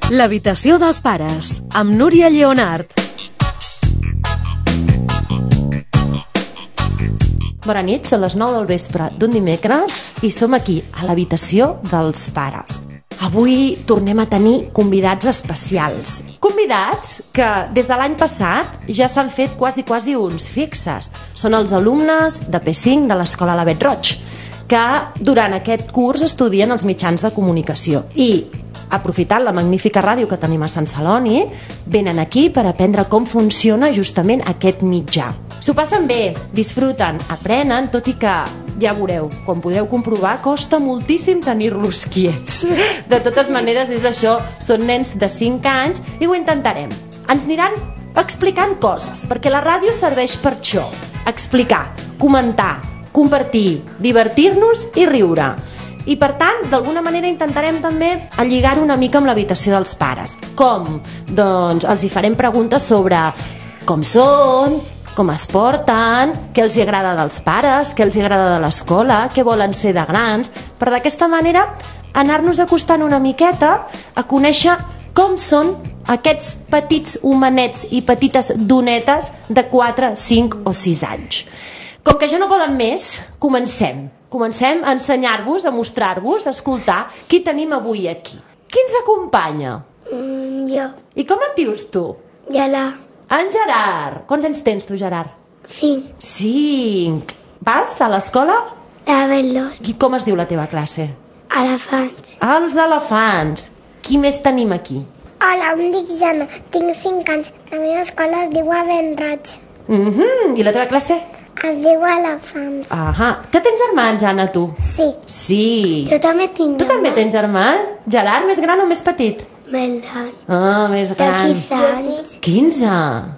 L'habitació dels pares, amb Núria Lleonart. Bona nit, són les 9 del vespre d'un dimecres i som aquí, a l'habitació dels pares. Avui tornem a tenir convidats especials. Convidats que des de l'any passat ja s'han fet quasi uns fixes. Són els alumnes de P5 de l'Escola Lavet Roig, que durant aquest curs estudien els mitjans de comunicació i, aprofitant la magnífica ràdio que tenim a Sant Celoni, venen aquí per aprendre com funciona justament aquest mitjà. S'ho passen bé, disfruten, aprenen, tot i que, ja veureu, com podeu comprovar, costa moltíssim tenir-los quiets. De totes maneres, és això, són nens de 5 anys i ho intentarem. Ens aniran explicant coses, perquè la ràdio serveix per això. Explicar, comentar, compartir, divertir-nos i riure. I per tant, d'alguna manera intentarem també lligar-ho una mica amb l'habitació dels pares. Com? Doncs els hi farem preguntes sobre com són, com es porten, què els agrada dels pares, què els agrada de l'escola, què volen ser de grans, per d'aquesta manera anar-nos acostant una miqueta a conèixer com són aquests petits homenets i petites donetes de 4, 5 o 6 anys. Com que ja no poden més, comencem. Comencem a ensenyar-vos, a mostrar-vos, a escoltar qui tenim avui aquí. Qui ens acompanya? Jo. I com et dius tu? Gela. En Gerard. Quants anys tens tu, Gerard? 5. 5. Vas a l'escola? Lavet. I com es diu la teva classe? Elefants. Els elefants. Qui més tenim aquí? Hola, em dic Jana, tinc 5 anys. La meva escola es diu Lavet Roig. I la teva classe? Es diu Elefants. Que tens germans, Jana, tu? Sí. Sí. Jo també tinc. Tu també tens germans? Gerard, més gran o més petit? Més gran. Més gran. De 15 anys. 15?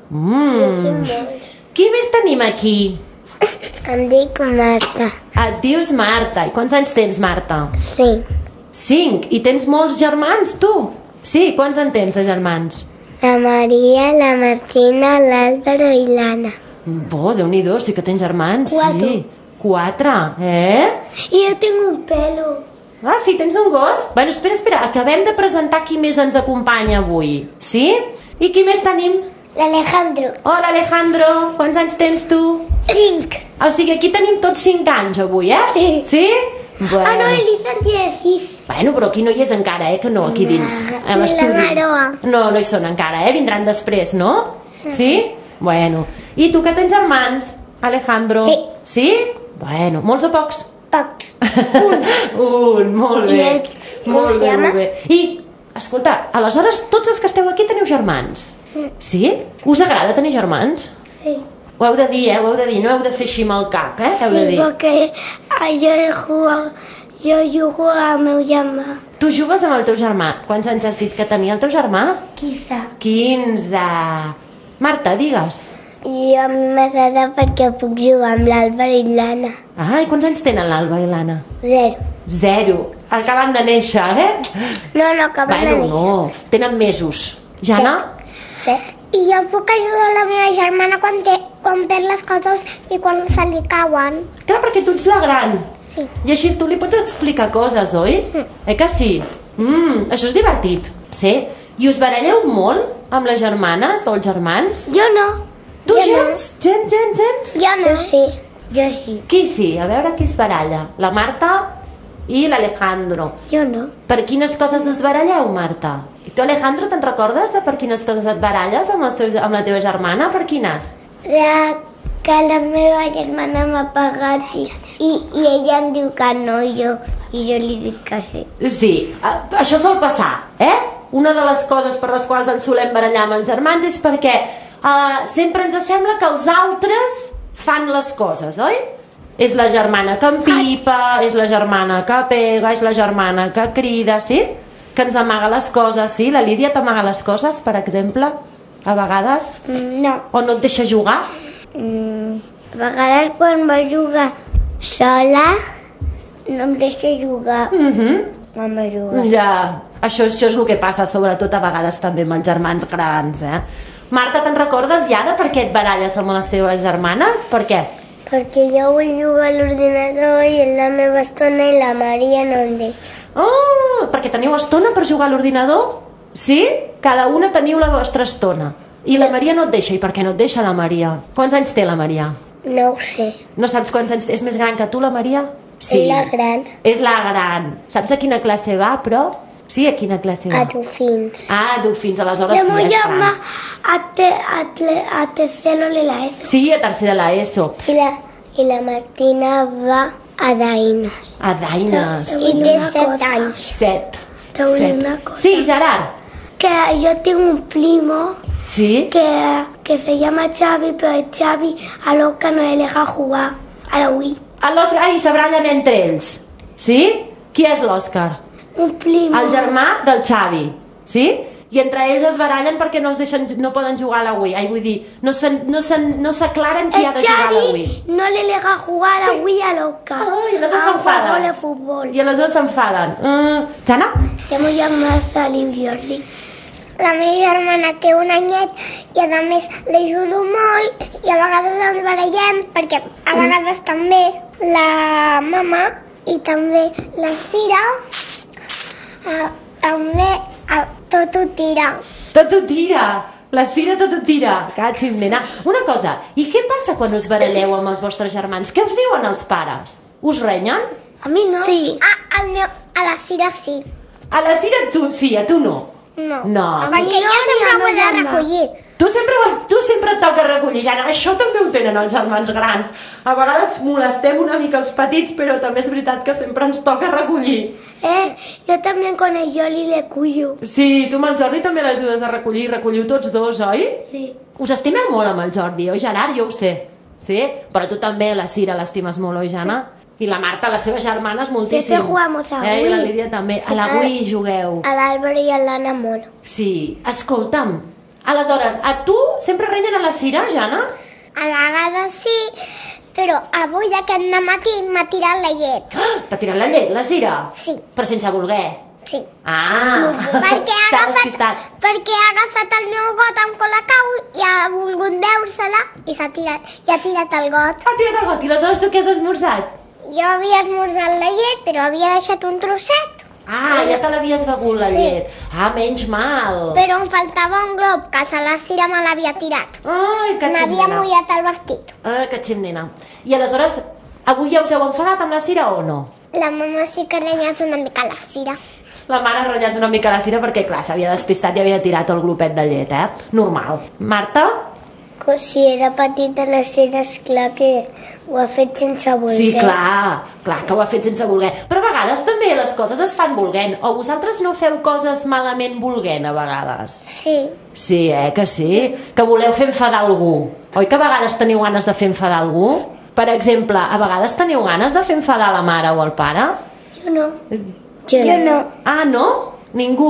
Qui més tenim aquí? Em dic Marta. Et dius Marta. I quants anys tens, Marta? 5. 5. I tens molts germans, tu? Sí, quants en tens de germans? La Maria, la Martina, l'Àlvaro i l'Anna. Déu-n'hi-do, sí que tens germans. 4. Sí. 4, I jo tinc un pelo. Sí, tens un gos? Bueno, espera, acabem de presentar qui més ens acompanya avui. Sí? I qui més tenim? L'Alejandro. Hola, Alejandro. Quants anys tens tu? 5. O sigui, aquí tenim tots 5 anys avui, Sí. Sí? Bueno. No, l'Elisan tiene 6. Bueno, però aquí no hi és encara, que no, aquí dins, a l'estudi. La Maroa. No hi són encara, vindran després, no? Sí? Bueno. I tu que tens germans, Alejandro? Sí. Sí? Bueno, molts o pocs? Pocs. Un, molt bé. Com se llama? Molt bé. I, escolta, aleshores tots els que esteu aquí teniu germans? Sí? Us agrada tenir germans? Sí. Ho heu de dir, ho heu de dir, no heu de fer així amb el cap, Heu de Sí, dir. perquè jo jugo amb el meu germà. Tu jugues amb el teu germà. Quants anys has dit que tenia el teu germà? 15. 15. Marta, digues. I a mi m'agrada perquè puc jugar amb l'Àlvaro i l'Anna. I quants anys tenen l'Alba i l'Anna? 0. 0. Acaben de néixer, No, acaben de néixer. No, tenen mesos. Jana? 7. I jo puc ajudar la meva germana quan perd les coses i quan se li cauen. Clar, perquè tu ets la gran. Sí. I així tu li pots explicar coses, oi? Que sí? Això és divertit. Sí? I us baralleu molt amb les germanes o els germans? Jo no. Tu gens? Gens? Jo no. Jo sí. Qui sí? A veure qui es baralla. La Marta i l'Alejandro. Jo no. Per quines coses us baralleu, Marta? I tu, Alejandro, te'n recordes de per quines coses et baralles amb la teva germana? Per quines? Que la meva germana m'ha pagat i ella em diu que no i jo li dic que sí. Sí, això sol passar, Una de les coses per les quals ens solem barallar amb els germans és perquè sempre ens sembla que els altres fan les coses, oi? És la germana que empipa, és la germana que pega, és la germana que crida, sí? Que ens amaga les coses, sí? La Lídia t'amaga les coses, per exemple, a vegades? No. O no et deixa jugar? A vegades quan va jugar sola no em deixa jugar. Quan va jugar Ja, això és el que passa sobretot a vegades també amb els germans grans, Marta, te'n recordes ja de per què et baralles amb les teves germanes? Per què? Perquè jo vull jugar a l'ordinador i és la meva estona i la Maria no em deixa. Perquè teniu estona per jugar a l'ordinador? Sí? Cada una teniu la vostra estona. I la Maria no et deixa. I per què no et deixa la Maria? Quants anys té la Maria? No ho sé. No saps quants anys té? És més gran que tu, la Maria? Sí. És la gran. És la gran. Saps a quina classe va, però? Sí, a quina classe va? A Dofins. Ah, a Dofins, aleshores sí, és gran. A tercero de la ESO. Sí, a tercer de la ESO. I la Martina va a Daines. A Daines. I té 7 anys. 7. Te vull dir una cosa. Sí, Gerard. Que yo tengo un primo ¿Sí? que se llama Xavi, pero el Xavi a l'Òscar no le deja jugar a la Wii. L'Òscar i s'abrallen entre ells. Sí? Qui és l'Òscar? Un primo. El germà del Xavi. Sí? I entre ells es barallen perquè no poden jugar a la Wii. Ai, vull dir, no s'aclaren qui ha de jugar a la Wii. El Xavi no le deja jugar a la Wii a l'Òscar. I aleshores s'enfaden. A futbol. I aleshores s'enfaden. Jana? La meva germana Saliu Jordi. La meva germana té un anyet i a més l'ajudo molt i a vegades ens barallem perquè a vegades també la mama i també la Cira també tot ho tira. Tot ho tira. La Cira tot ho tira. Catxim, nena. Una cosa, i què passa quan us baralleu amb els vostres germans? Què us diuen els pares? Us renyen? A mi no. Sí. A la Cira sí. A la Cira sí, a tu no. No. Perquè jo sempre ho he de recollir. Tu sempre et toca recollir, Jana. Això també ho tenen els germans grans. A vegades molestem una mica els petits, però també és veritat que sempre ens toca recollir. Jo també con el Jordi le cuyo. Sí, tu amb el Jordi també l'ajudes a recollir. Recolliu tots dos, oi? Sí. Us estimeu molt amb el Jordi, oi, Gerard? Jo ho sé. Sí? Però tu també, la Cira, l'estimes molt, oi, Jana? I la Marta, les seves germanes, moltíssim. Sempre jugamos a Wii. I la Lídia també. A la Wii jugueu. A l'Àlvaro i a l'Anna molt. Sí. Escolta'm, aleshores, a tu sempre renyen a la Cira, Jana? A vegades sí, però avui aquest matí m'ha tirat la llet. T'ha tirat la llet, la Cira? Sí. Però sense voler? Sí. Perquè ha agafat el meu got amb Colacau i ha volgut veure-se-la i ha tirat el got. Ha tirat el got. I aleshores tu què has esmorzat? Jo havia esmorzat la llet, però havia deixat un trosset. Ja te l'havies begut, la llet. Menys mal. Però em faltava un glob, que la Cira me l'havia tirat. Ai, que ximnena. M'havia mullat el vestit. Que ximnena. I aleshores, avui ja us heu enfadat amb la Cira o no? La mama sí que ha renyat una mica la Cira. La mare ha renyat una mica la Cira perquè, clar, s'havia despistat i havia tirat el glopet de llet, Normal. Marta? Si era petita la Cira, esclar que ho ha fet sense voler. Sí, clar que ho ha fet sense voler. Però a vegades també les coses es fan volent. O vosaltres no feu coses malament volent, a vegades? Sí. Sí, que sí? Que voleu fer enfadar algú. Oi que a vegades teniu ganes de fer enfadar algú? Per exemple, a vegades teniu ganes de fer enfadar la mare o el pare? Jo no. Jo no. No? Ningú?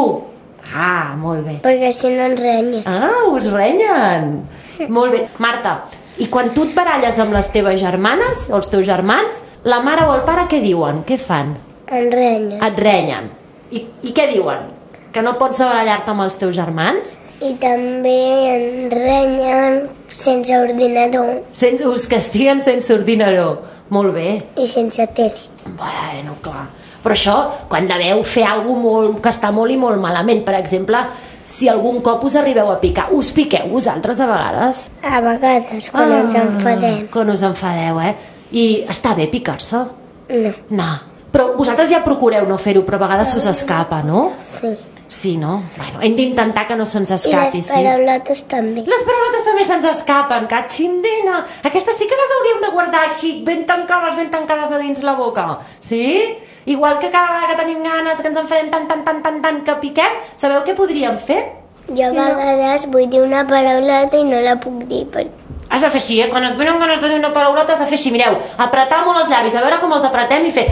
Molt bé. Perquè si no ens renya. Us renyen. Molt bé. Marta, i quan tu et baralles amb les teves germanes o els teus germans, la mare o el pare què diuen? Què fan? Em renyen. Et renyen. I què diuen? Que no pots barallar-te amb els teus germans? I també em renyen sense ordinador. Us castiguen sense ordinador. Molt bé. I sense tele. Bueno, clar. Però això, quan deveu fer alguna cosa que està molt i molt malament, per exemple, si algun cop us arribeu a picar, us piqueu vosaltres a vegades? A vegades, quan ens enfadem. Quan us enfadeu, I està bé picar-se? No. Però vosaltres ja procureu no fer-ho, però a vegades us escapa, no? Sí. Sí, no? Bueno, hem d'intentar que no se'ns escapi, I les paraulotes també. Les paraulotes també se'ns escapen, catxindena. Aquestes sí que les hauríem de guardar així, ben tancades de dins la boca. Sí? Igual que cada vegada que tenim ganes, que ens enfadem tant, que piquem, sabeu què podríem fer? Jo a vegades vull dir una paraulota i no la puc dir. Has de fer així, Quan et venen ganes de dir una paraulota has de fer així, mireu, apretar molt els llavis, a veure com els apretem i fer...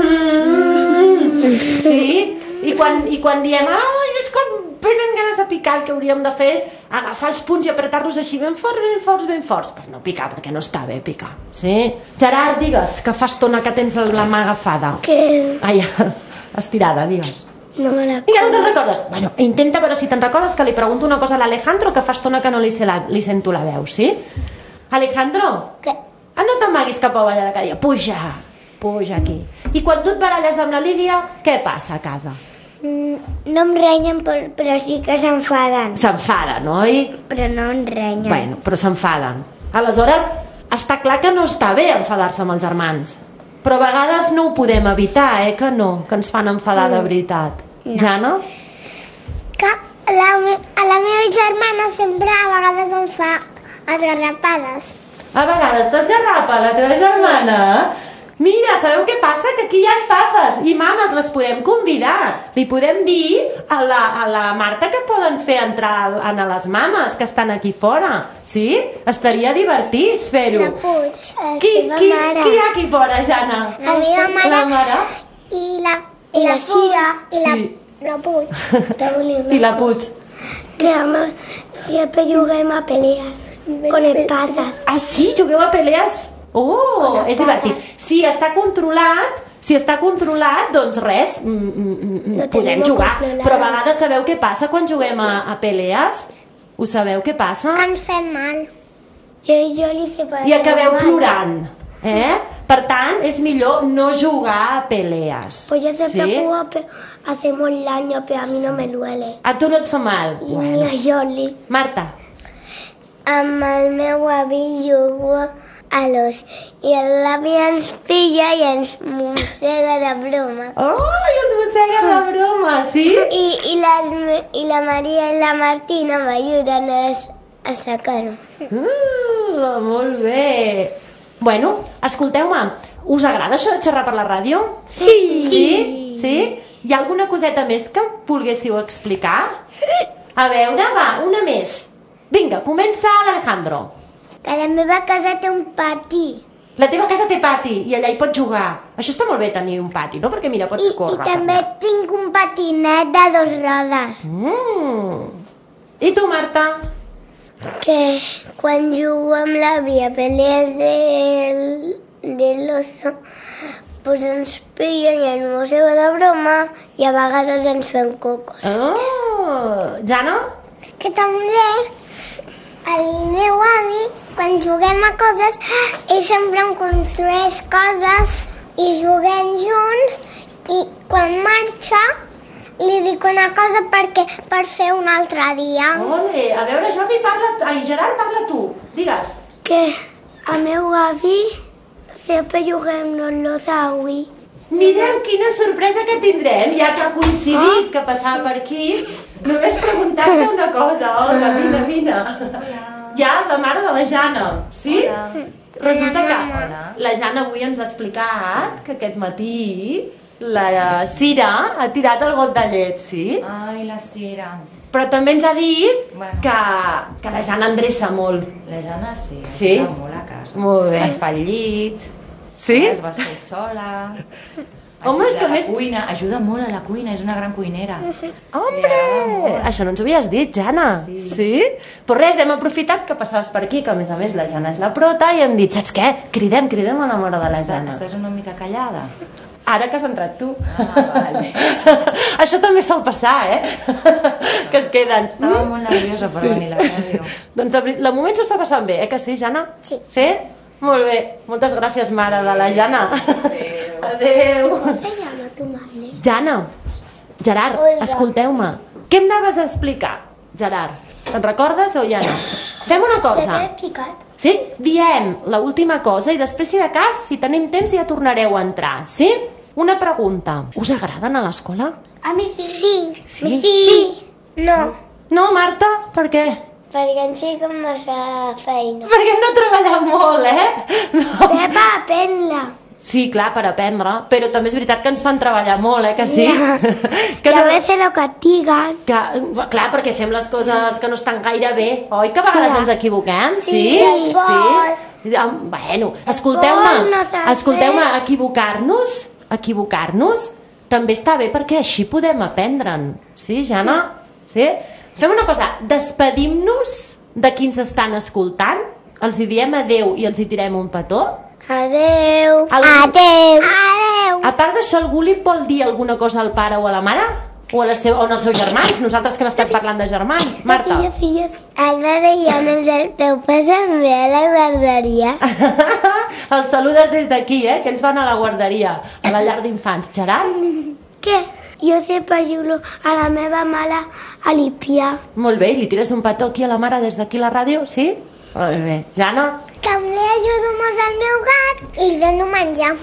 Sí? I quan diem, és que venen ganes de picar, el que hauríem de fer és agafar els punys i apretar-los així ben forts, per no picar, perquè no està bé picar. Sí? Gerard, digues, que fa estona que tens la mà agafada. Què? Estirada, digues. No me la... I ja no te'n recordes? Bueno, intenta veure si te'n recordes, que li pregunto una cosa a l'Alejandro, que fa estona que no li sento la veu, sí? Alejandro? Què? No t'amaguis cap avall de cada dia. Puja aquí. I quan tu et baralles amb la Lídia, què passa a casa? No em renyen, però sí que s'enfaden. S'enfaden, oi? Però no em renyen. Bueno, però s'enfaden. Aleshores, està clar que no està bé enfadar-se amb els germans. Però a vegades no ho podem evitar, que no? Que ens fan enfadar de veritat. No. Jana? Que a la meva germana sempre a vegades em fa esgarrapades. A vegades t'esgarrapa la teva germana? Mira, sabeu què passa? Que aquí hi ha papes i mames, les podem convidar. Li podem dir a la Marta que poden fer entrar a les mames que estan aquí fora. Sí? Estaria divertit fer-ho. La Puig, la Qui seva mare. hi ha aquí fora, Jana? La meva mare. La mare? I la Cira. Sí. La Puig. I la Puig. Que siempre juguem a peleas con espadas. Ah, sí? Jugueu a pelees? Oh, és divertit. Si està controlat, doncs res, podem jugar. Però a vegades sabeu què passa quan juguem a pelees? Ho sabeu què passa? Que ens fem mal. Yo le hice para I acabeu plorant. Per tant, és millor no jugar a pelees. Pues yo siempre Sí? juego, hacemos daño, pero a mí no me duele. A tu no et fa mal? Ni a Yoli. Marta. Amb el meu avi jugo a l'os i l'avi ens pilla i ens mossega de broma. Oh, i us mossega de broma, sí? I la Maria i la Martina m'ajuden a sacar-ho. Molt bé. Bueno, escolteu-me, us agrada això de xerrar per la ràdio? Sí. Sí? Hi ha alguna coseta més que volguéssiu explicar? A veure, va, una més. Vinga, comença l'Alejandro. Que la meva casa té un pati. La teva casa té pati i allà hi pots jugar. Això està molt bé tenir un pati, no? Perquè mira, pots córrer. I també tinc un patinet de 2 rodes. I tu, Marta? Que quan jugo amb l'avi a pelees de l'oso, pues ens pillen i ens mossega de broma i a vegades ens fem cocos. Oh, Jana? Que també el meu avi, quan juguem a coses, ell sempre em construeix coses i juguem junts i quan marxa li dic una cosa per fer un altre dia. Ole, a veure, Jordi, Gerard, parla tu. Digues. Que a meu avi siempre juguem los avi. Mireu quina sorpresa que tindrem, ja que ha coincidit que passava per aquí. Només preguntar-te una cosa, Olga, vine. Ja, la mare de la Jana, sí? Resulta que la Jana avui ens ha explicat que aquest matí la Cira ha tirat el got de llet, sí? Ai, la Cira. Però també ens ha dit Bueno. que la Jana endreça molt. La Jana sí, Sí? ajuda molt a casa. Molt bé. Es fa el llit, Sí? es vesteix sola, Home, és que ajuda a la més- cuina, ajuda molt a la cuina, és una gran cuinera. Hombre! Això no ens ho havies dit, Jana. Sí? Però res, hem aprofitat que passaves per aquí, que a més la Jana és la prota, i hem dit, saps què? Cridem a la mare de la Jana. Estàs una mica callada? Ara que has entrat tu. Ah, vale. Això també sol passar, que es queden. Estava molt nerviosa per venir a la ràdio. Doncs de moment s'ho està passant bé, que sí, Jana? Sí. Sí? Molt bé. Moltes gràcies, mare de la Jana. Adéu. ¿Cómo se llama tu madre? Jana, Gerard, Olga. escolteu-me. Què em anaves a explicar, Gerard? Te'n recordes o ja no? Fem una cosa. explicat. Sí? Diem l'última cosa i després, si de cas, si tenim temps, ja tornareu a entrar. Sí? Una pregunta. Us agraden a l'escola? A mi sí. Sí? No, No, Marta? Per què? perquè en sí com massa feina. Perquè hem de treballar molt, No. Pepa, aprendla. Sí, clar, per aprendre, però també és veritat que ens fan treballar molt, que sí? Que a veces lo castigan. Clar, perquè fem les coses que no estan gaire bé, oi? Que a vegades ens equivoquem, sí? Sí, Sí. Bueno, escolteu-me, no s'ha equivocar-nos també està bé perquè així podem aprendre'n. Sí, Jana? Sí? Fem una cosa, despedim-nos de qui ens estan escoltant, els hi diem adeu i els hi tirem un petó. Adeu. Adeu. Adeu. A part d'això, algú li vol dir alguna cosa al pare o a la mare? O als seus germans? Nosaltres que hem estat parlant de germans. Marta. Sí. Ara ja no ens el teu passant bé a la guarderia. Els saludes des d'aquí, que ens van a la guarderia, a la llar d'infants. Gerard? ¿Qué? Jo sempre ajuro a la meva mare a lipiar. Molt bé, i li tires un petó aquí a la mare des d'aquí a la ràdio, sí? Molt bé. Jana? També ajudo molt al meu gat i li dono menjar.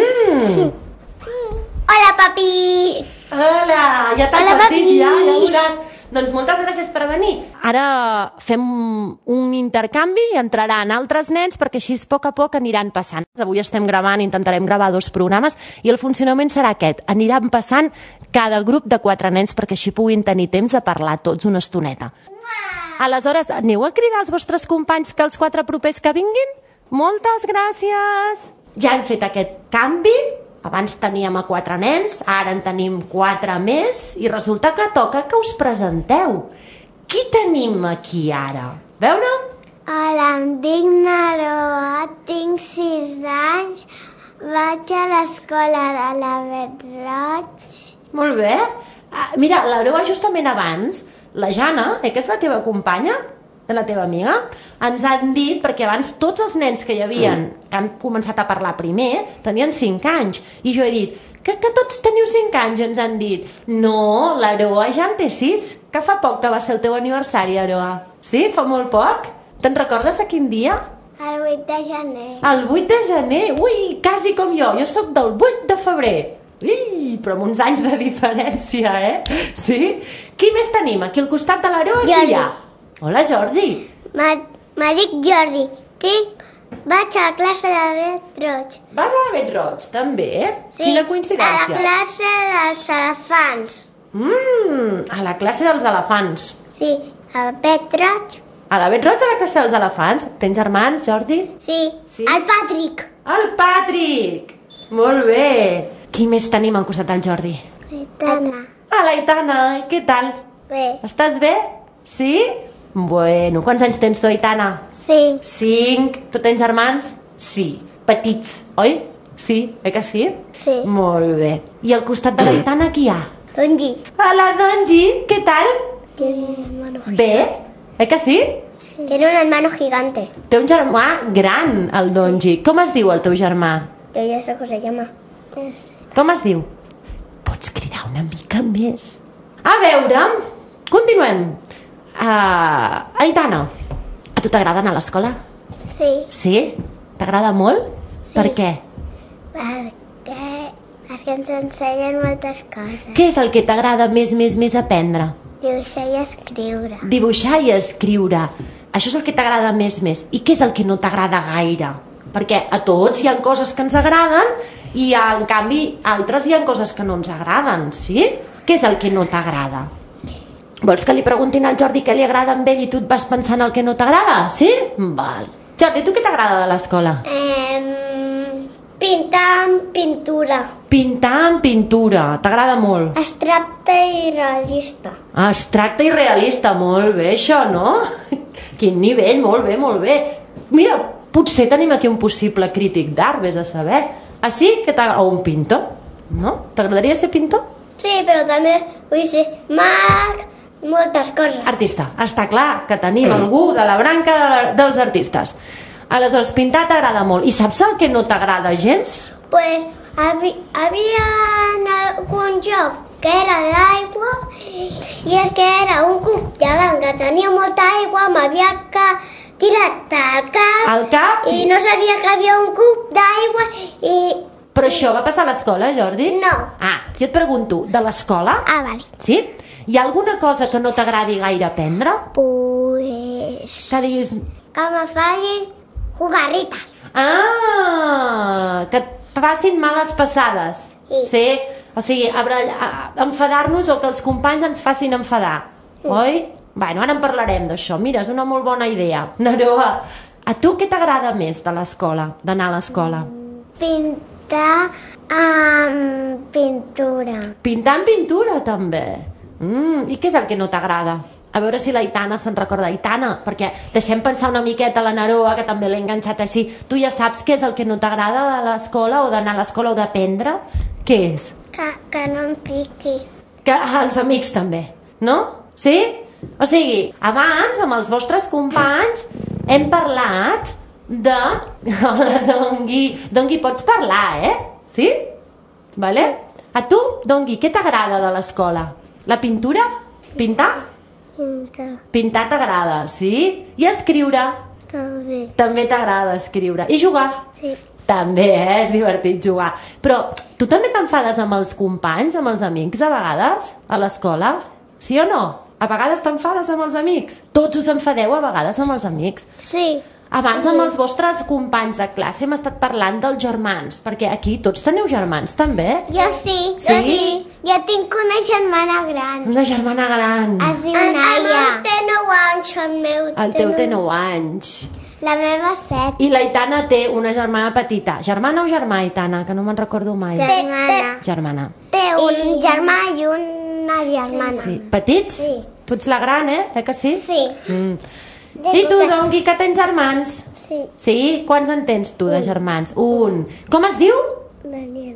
Hola, papi! Hola, ja t'has Hola, sortit, papi. ja veuràs. Doncs moltes gràcies per venir. Ara fem un intercanvi i entraran altres nens perquè així a poc aniran passant. Avui estem gravant, intentarem gravar 2 programes i el funcionament serà aquest. Aniran passant cada grup de 4 nens perquè així puguin tenir temps de parlar tots una estoneta. Aleshores, aneu a cridar als vostres companys que els 4 propers que vinguin? Moltes gràcies! Ja hem fet aquest canvi. Abans teníem a 4 nens, ara en tenim 4 més i resulta que toca que us presenteu. Qui tenim aquí ara? Veure? Hola, em dic Naroa, tinc 6 anys, vaig a l'escola de la Bet-roig. Molt bé. Mira, l'Aroa justament abans, la Jana, que és la teva companya, la teva amiga, ens han dit, perquè abans tots els nens que hi havien, que han començat a parlar primer, tenien 5 anys. I jo he dit, que tots teniu 5 anys, ens han dit. No, l'Aroa ja en té 6, que fa poc que va ser el teu aniversari, Aroa. Sí, fa molt poc? Te'n recordes de quin dia? El 8 de gener. El 8 de gener? Ui, quasi com jo sóc del 8 de febrer. Ui, però amb uns anys de diferència, Sí? Qui més tenim? Aquí al costat de l'Aroa, qui hi ha? Hola, Jordi. Me dic Jordi, vaig a la classe de Bet-roig. Vas a la Bet-roig, també? Sí, Quina a coincidència. la classe dels elefants. A la classe dels elefants. Sí, a Bet-roig. A la Bet-roig, a la classe dels elefants. Tens germans, Jordi? Sí, Sí. el Patrick. El Patrick! Molt bé. Qui més tenim al costat del Jordi? Aitana. l'Aitana, què tal? Bé. Estàs bé? Sí? Bueno, quants anys tens tu, Aitana? Sí. 5. Tu tens germans? Sí. Petits, oi? Sí, que sí? Sí. Molt bé. I al costat de l'Aitana qui hi ha? Donji. Hola, Donji, què tal? Tiene un hermano. Bé, que sí? Tiene un hermano gigante. Té un germà gran, el Donji. Com es diu el teu germà? Yo ya sé cómo se llama. Com es diu? Pots cridar una mica més? A veure, continuem. Aitana, a tu t'agrada anar a l'escola? Sí. Sí? T'agrada molt? Sí. Per què? Perquè ens ensenyen moltes coses. Què és el que t'agrada més aprendre? Dibuixar i escriure. Dibuixar i escriure. Això és el que t'agrada més. I què és el que no t'agrada gaire? Perquè a tots hi ha coses que ens agraden i en canvi altres hi ha coses que no ens agraden, sí? Què és el que no t'agrada? Vols que li preguntin al Jordi què li agrada amb ell i tu et vas pensar en el que no t'agrada? Sí? Val. Jordi, tu què t'agrada de l'escola? Pintar amb pintura. Pintar amb pintura, t'agrada molt. Abstracte i realista. Abstracte i realista, molt bé això, no? Quin nivell, molt bé, molt bé. Mira, potser tenim aquí un possible crític d'art, vés a saber. Sí? O un pintor, no? T'agradaria ser pintor? Sí, però també vull ser mag, moltes coses. Artista, està clar que tenim algú de la branca dels artistes. Aleshores, pintar t'agrada molt. I saps el que no t'agrada gens? Pues havia algun joc que era d'aigua i és que era un cub gegant que tenia molta aigua, m'havia tirat al cap i no sabia que havia un cub d'aigua i... Però això va passar a l'escola, Jordi? No. Jo et pregunto, de l'escola? Vale. Sí? Hi ha alguna cosa que no t'agradi gaire aprendre? Pues... Que diguis... Que me facin jugarrita. Que et facin males passades. Sí? O sigui, enfadar-nos o que els companys ens facin enfadar. Oi? Bueno, ara en parlarem d'això. Mira, és una molt bona idea. Naroa, a tu què t'agrada més de l'escola, d'anar a l'escola? Pintar amb pintura. Pintar amb pintura, també. I què és el que no t'agrada? A veure si l'Aitana se'n recorda. Aitana, perquè deixem pensar una miqueta a la Naroa, que també l'he enganxat així. Tu ja saps què és el que no t'agrada de l'escola o d'anar a l'escola o d'aprendre? Què és? Que no em piqui. Que els amics també, no? Sí? O sigui, abans, amb els vostres companys, hem parlat de... Hola, Dongui. Dongui, pots parlar, Sí? Vale? A tu, Dongui, què t'agrada de l'escola? La pintura? Pintar? Pintar t'agrada, sí? I escriure? També. També t'agrada escriure. I jugar? Sí. També, és divertit jugar. Però tu també t'enfades amb els companys, amb els amics, a vegades, a l'escola? Sí o no? A vegades t'enfades amb els amics? Tots us enfadeu a vegades amb els amics? Sí. Abans amb els vostres companys de classe hem estat parlant dels germans, perquè aquí tots teniu germans, també? Jo sí. Jo tinc una germana gran. Una germana gran. Es diu Naia. El meu té 9 anys, el meu. El teu té 9 anys. La meva 7. I l'Aitana té una germana petita. Germana o germà, Aitana? Que no me'n recordo mai. Germana. Germana. Té un germà i una germana. Sí. Petits? Sí. Tu ets la gran, que sí? Sí. I tu, Dongui, que tens germans? Sí. Sí? Quants en tens tu, de germans? Un. Com es diu? Daniel.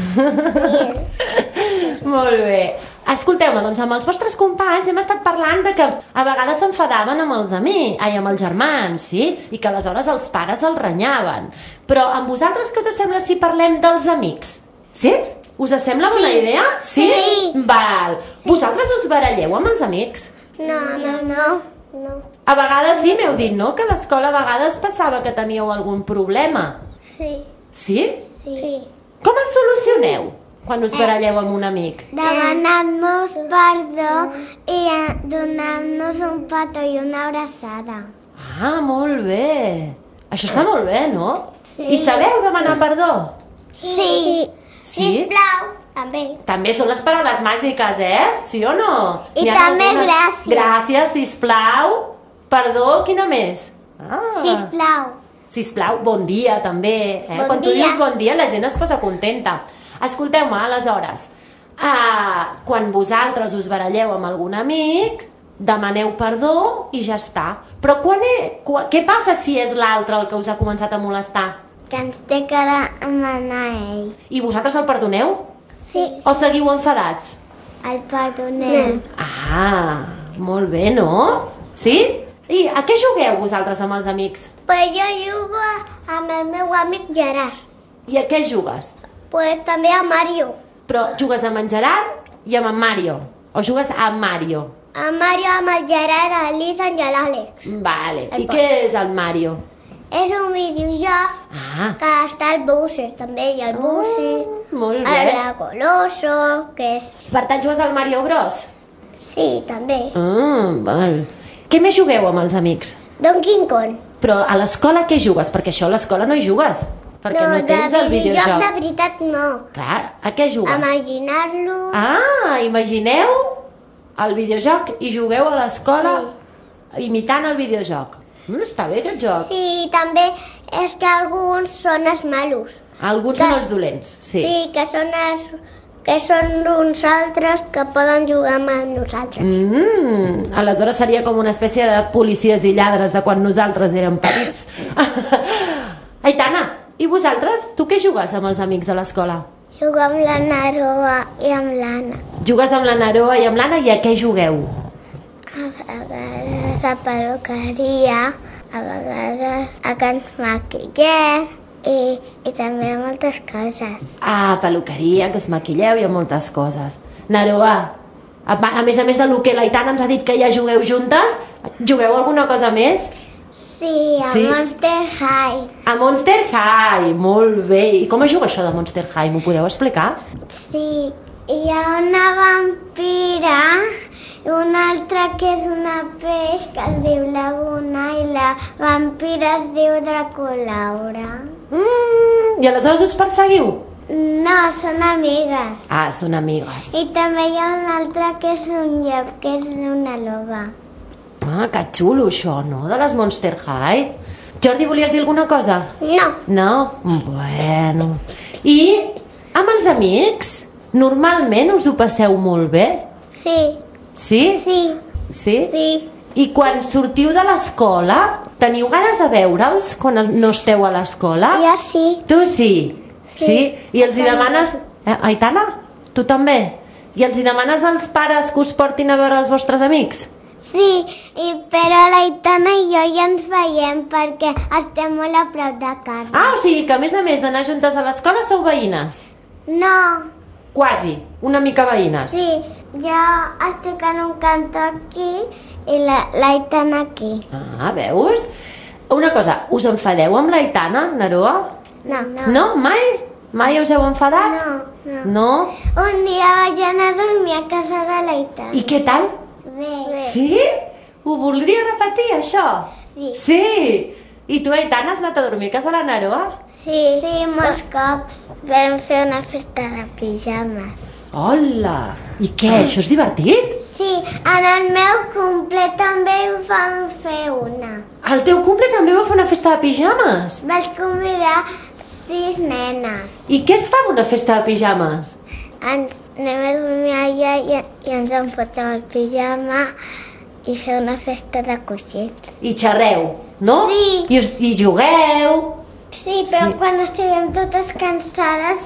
Molt bé. Escolteu-me, doncs amb els vostres companys hem estat parlant de que a vegades s'enfadaven amb els amics, amb els germans, sí? I que aleshores els pares els renyaven. Però amb vosaltres què us sembla si parlem dels amics? Sí? Us sembla bona idea? Sí? Val. Vosaltres us baralleu amb els amics? No. A vegades sí, m'heu dit, no? Que a l'escola a vegades passava que teníeu algun problema. Sí. Sí? Sí. Com el solucioneu quan us baralleu amb un amic? Demanant-nos perdó i donant-nos un petó i una abraçada. Ah, molt bé. Això està molt bé, no? I sabeu demanar perdó? Sí. Sí? Sisplau. També. També són les paraules màgiques, Sí o no? I N'hi ha també gràcies. Gràcies, sisplau. Perdó, quina més? Sisplau. Sisplau, bon dia també. Bon Quan tu dia. dius bon dia la gent es posa contenta. Escolteu-me, aleshores, quan vosaltres us baralleu amb algun amic, demaneu perdó i ja està. Però què passa si és l'altre el que us ha començat a molestar? Que ens té que demanar ell. I vosaltres el perdoneu? Sí. O seguiu enfadats? El perdonem. Ah, molt bé, no? Sí? I a què jugueu vosaltres amb els amics? Pues jo jugo amb el meu amic Gerard. I a què jugues? Pues també a Mario. Però jugues amb en Gerard i amb en Mario? O jugues amb Mario? A Mario amb el Gerard, l'Ethan i l'Àlex. Vale. I què és el Mario? És un videojoc que està el Bowser també, i el Bowser, Molt el bé. Goloso, que és... Per tant, jugues al Mario Bros? Sí, també. Val. Què més jugueu amb els amics? Donkey Kong. Però a l'escola què jugues? Perquè això a l'escola no hi jugues. Perquè no tens el de videojoc. de veritat no. Clar, a què jugues? Imaginar-lo... Imagineu el videojoc i jugueu a l'escola imitant el videojoc. Està bé aquest joc. Sí, també és que alguns són els malos. Alguns són els dolents, sí. Sí, que són uns altres que poden jugar amb nosaltres. Aleshores seria com una espècie de policies i lladres de quan nosaltres érem petits. Aitana, i vosaltres? Tu què jugues amb els amics a l'escola? Jugo amb la Naroa i amb l'Anna. Jugues amb la Naroa i amb l'Anna i a què jugueu? A vegades a peluqueria, a vegades a que ens maquillem i també a moltes coses. Peluqueria, que es maquilleu i a moltes coses. Naroa, a més de lo que l'Aitana ens ha dit que ja jugueu juntes, jugueu alguna cosa més? Sí, a Monster High. A Monster High, molt bé. I com es juga això de Monster High? M'ho podeu explicar? Sí, hi ha una vampira i una altra que és una peix que es diu Laguna i la vampira es diu Draculaura. I aleshores us perseguiu? No, són amigues. Són amigues. I també hi ha una altra que és un llop, que és una loba. Que xulo això, no? De les Monster High. Jordi, volies dir alguna cosa? No. No? Bueno. I amb els amics, normalment us ho passeu molt bé? Sí. Sí? Sí. Sí? Sí. I quan sortiu de l'escola, teniu ganes de veure'ls quan no esteu a l'escola? Jo sí. Tu sí? Sí? I els hi demanes... Aitana, tu també? I els hi demanes als pares que us portin a veure els vostres amics? Sí, però l'Aitana i jo ja ens veiem perquè estem molt a prop de casa. O sigui que a més d'anar juntes a l'escola sou veïnes? No. Quasi, una mica veïnes. Sí, jo estic en un cantó aquí i l'Aitana aquí. Ah, veus? Una cosa, us enfadeu amb l'Aitana, Naroa? No. No, mai? Mai us heu enfadat? No. No? Un dia vaig anar a dormir a casa de l'Aitana. I què tal? Bé. Sí? Ho voldria repetir, això? Sí. Sí! I tu, Aitana, has anat a dormir a casa de la Naroa? Sí, molts cops. Vam fer una festa de pijames. Hola! I què, això és divertit? Sí, en el meu cumple també ho vam fer una. Al teu cumple també vau fer una festa de pijames? Vaig convidar 6 nenes. I què es fa en una festa de pijames? Ens anem a dormir allà i ens enfotem el pijama i fer una festa de coixins. I xerreu, no? Sí. I jugueu. Sí, però Sí. quan estiguem totes cansades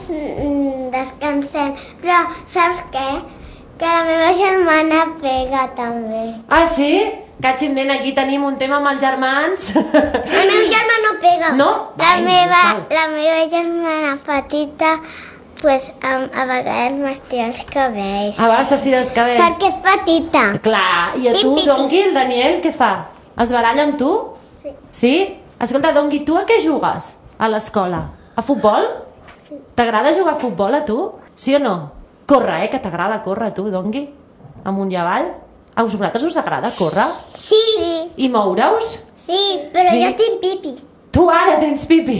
descansem. Però saps què? Que la meva germana pega també. Ah, sí? Catxin, nen, aquí tenim un tema amb els germans. El meu germà no pega. No? La Ai, meva germana petita pues, a vegades m'estira els cabells. A vegades t'estira els cabells. Perquè és petita. Clar, i a tu, Pipi. Dongui, el Daniel, què fa? Es baralla amb tu? Sí. Sí? Escolta, Dongui, tu a què jugues a l'escola? A futbol? Sí. T'agrada jugar a futbol a tu? Sí o no? Córrer, que t'agrada córrer a tu, Dongui? Amunt i avall? A vosaltres us agrada córrer? Sí. I moure-us? Sí, però Sí. jo tinc pipi. Tu ara tens pipi?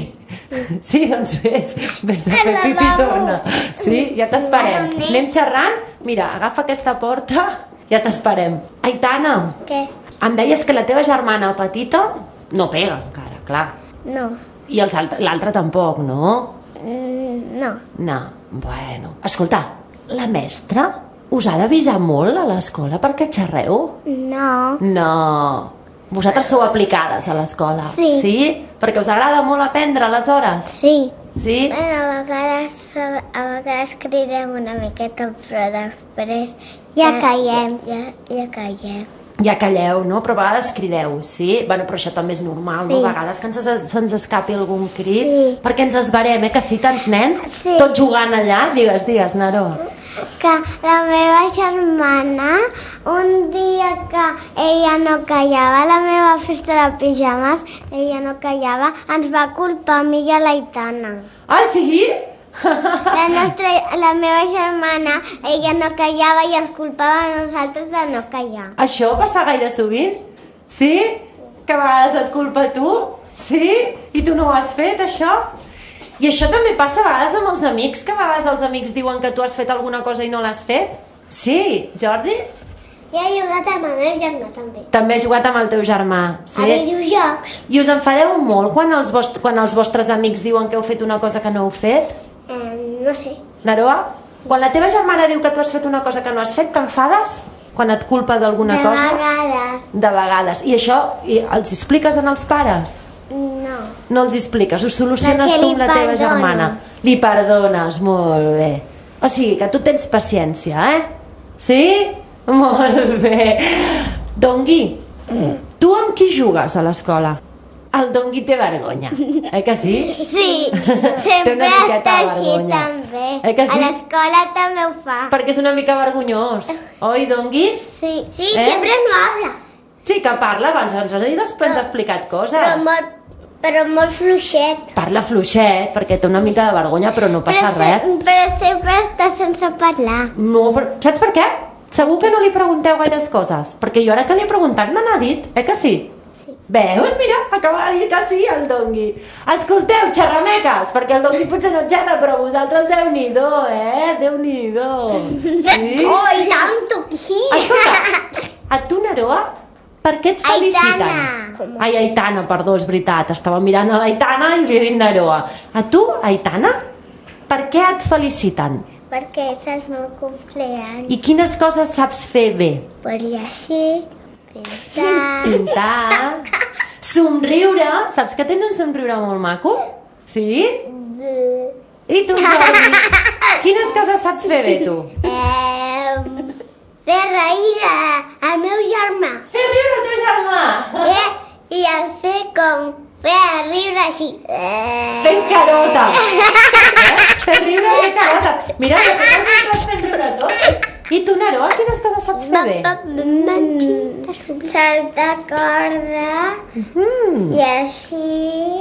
Sí, doncs vés a fer pipi i torna. Sí, ja t'esperem. Bueno, Anem xerrant? Mira, agafa aquesta porta, ja t'esperem. Aitana, Què? em deies que la teva germana petita no pega encara, clar. No. I l'altre tampoc, no? No. No, bueno. Escolta, la mestra us ha d'avisar molt a l'escola perquè xerreu? No. No. Vosaltres sou aplicades a l'escola? Sí. Sí? Perquè us agrada molt aprendre, aleshores? Sí. Sí? Bueno, a vegades cridem una miqueta, però després ja callem. Ja callem. Ja calleu, no? Però a vegades crideu, sí? Bueno, però això també és normal, no? Sí. A vegades que se'ns escapi algun crit. Sí. Perquè ens esbarem, que sí, tants nens, Sí. tots jugant allà. Digues, Naro. Que la meva germana, un dia que ella no callava, la meva festa de pijames, ella no callava, ens va culpar a mi i a l'Aitana. Ah, sí? La meva germana, ella no callava i ens culpava a nosaltres de no callar. Això passa gaire sovint? Sí? Que a vegades et culpa a tu? Sí? I tu no ho has fet, això? I això també passa a vegades amb els amics, que a vegades els amics diuen que tu has fet alguna cosa i no l'has fet? Sí, Jordi? Jo he jugat amb el meu germà també. També has jugat amb el teu germà, sí? A videojocs. I us enfadeu molt quan els vostres amics diuen que heu fet una cosa que no heu fet? No sé. Naroa, quan la teva germana diu que tu has fet una cosa que no has fet, t'enfades? Quan et culpa d'alguna cosa? De vegades. De vegades. I això els expliques als pares? No. No els expliques, ho soluciones Perquè tu li amb la teva perdono. germana. Li perdones, molt bé. O sigui, que tu tens paciència, eh? Sí? Molt bé. Dongui, tu amb qui jugues a l'escola? El Dongui té vergonya, que sí? Sí, Té sempre una miqueta està de així vergonya. també. Que sí? A l'escola també ho fa. Perquè és una mica vergonyós. Oi, Dongui? Sí, Eh? sempre no habla. Sí, que parla, abans ens ha dit, després ens ha explicat coses. Però molt fluixet. Parla fluixet, perquè té una mica de vergonya, però no passa res. Però sempre està sense parlar. No, però saps per què? Segur que no li pregunteu gaires coses, perquè jo ara que li he preguntat me n'ha dit, que sí? Sí. Veus? Mira, acaba de dir que sí, el Dongui. Escolteu, xerrameques, perquè el Dongui potser no xerra, però vosaltres Déu-n'hi-do, Déu-n'hi-do. Sí? Oh, i tant que sí. Escolta, a tu, Naroa, per què et feliciten? Aitana. Ai, Aitana, perdó, és veritat. Estava mirant a l'Aitana i li he dit Naroa. A tu, Aitana, per què et feliciten? Perquè és el meu cumpleaños. I quines coses saps fer bé? Per llegir, pintar... Pintar, somriure. Saps que tens un somriure molt maco? Sí? I tu, Jordi? Quines coses saps fer bé, tu? Fer reir al meu germà. Fer riure el teu germà. I el fer com Fer riure així. Fent carota. Fent riure fent carota. Mira, que t'has fent riure tot. I tu, Naroa, quines coses saps fer bé? Saltar corda i així.